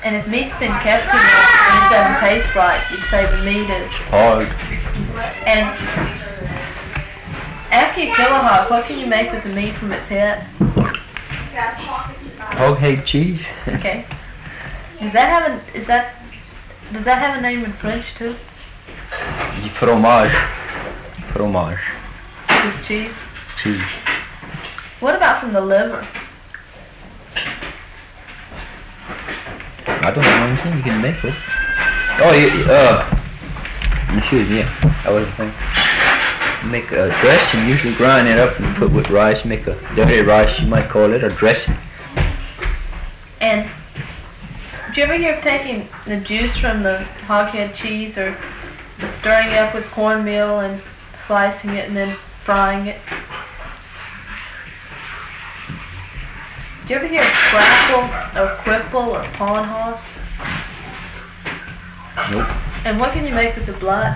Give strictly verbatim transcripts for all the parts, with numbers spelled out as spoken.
And if meat's been kept too long and it doesn't taste right, you'd say the meat is hard. And after you kill a hog, what can you make with the meat from its head? Hog head cheese. Okay. Does that have a is that does that have a name in French too? Fromage. Fromage. Just cheese? Cheese. What about from the liver? I don't know anything you can make with. Oh, you, uh, excuse me, yeah, that was the thing. Make a dressing, usually grind it up and put with rice, make a dirty rice, you might call it, a dressing. And did you ever hear of taking the juice from the hoghead cheese or stirring it up with cornmeal and slicing it and then frying it? Did you ever hear of scrapple or quipple or pawn horse? Nope. And what can you make with the blood?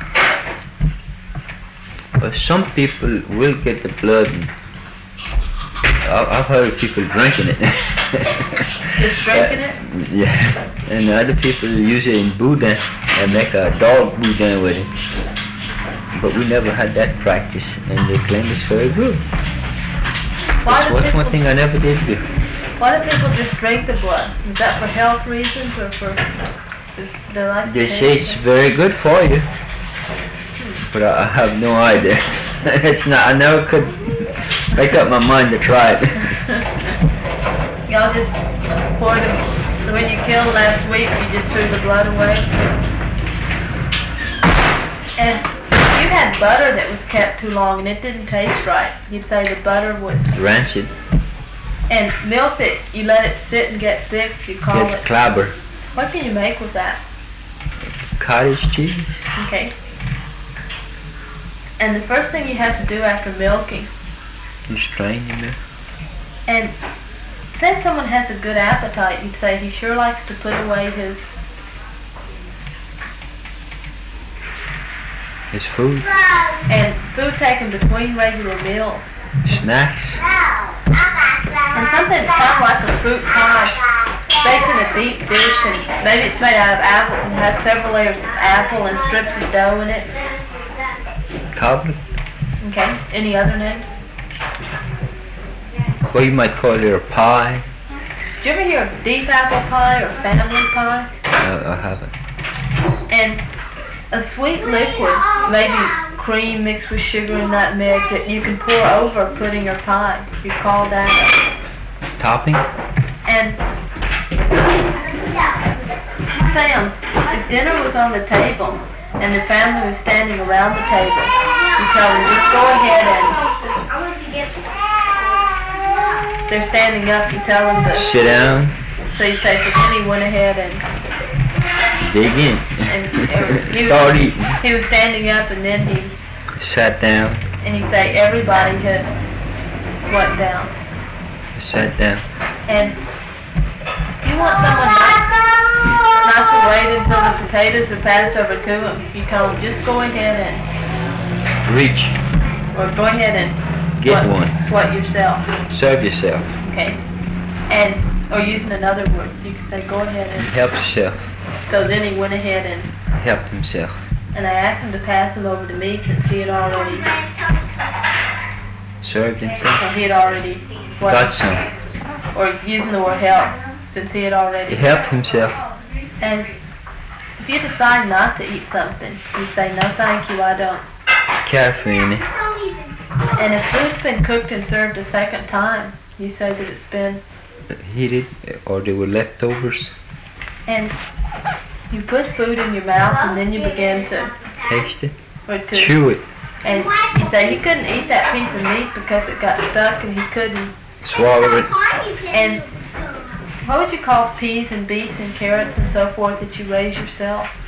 Well, some people will get the blood. And I've, I've heard of people drinking it. Just drinking it? Uh, yeah. And other people use it in boudin and make a dog boudin with it. But we never had that practice, and they claim it's very good. Why That's one, one thing I never did do. Why do people just drink the blood? Is that for health reasons or for they like They say it's very good for you, but I, I have no idea. It's not. I never could make up my mind to try it. Y'all just pour the when you killed last week, you just threw the blood away. And you had butter that was kept too long and it didn't taste right. You'd say the butter was rancid. And milk that you let it sit and get thick, you call it's it clabber. What can you make with that? Cottage cheese. Okay. And the first thing you have to do after milking, you strain your milk. And say someone has a good appetite, you'd say he sure likes to put away his his food. And food taken between regular meals. Snacks. And something that sounds like a fruit pie, baked in a deep dish, and maybe it's made out of apples and has several layers of apple and strips of dough in it. Cobbler. Okay. Any other names? Well, you might call it a pie. Did you ever hear of deep apple pie or family pie? Uh, I haven't. And a sweet liquid, maybe cream mixed with sugar and nutmeg, that you can pour over pudding or pie. You call that a topping. And Sam, if dinner was on the table and the family was standing around the table, you tell them just go ahead and they're standing up, you tell them to sit down. So you say, so then he went ahead and dig in. And he start was, eating. He was standing up and then he sat down. And you say everybody has what down? Sat down. And you want someone not, not to wait until the potatoes are passed over to them. You tell them just go ahead and reach. Or go ahead and get what, one. What yourself. Serve yourself. Okay. And or using another word, you can say go ahead and help yourself. So then he went ahead and helped himself. And I asked him to pass them over to me since he had already served himself. So he had already what, got some. Or using the word help since he had already he helped himself. And if you decide not to eat something, you say no thank you, I don't care for any. And if food's been cooked and served a second time, you say that it's been heated or there were leftovers. And you put food in your mouth and then you begin to taste it, or to chew it. And you say he couldn't eat that piece of meat because it got stuck and he couldn't swallow it. And what would you call peas and beets and carrots and so forth that you raise yourself?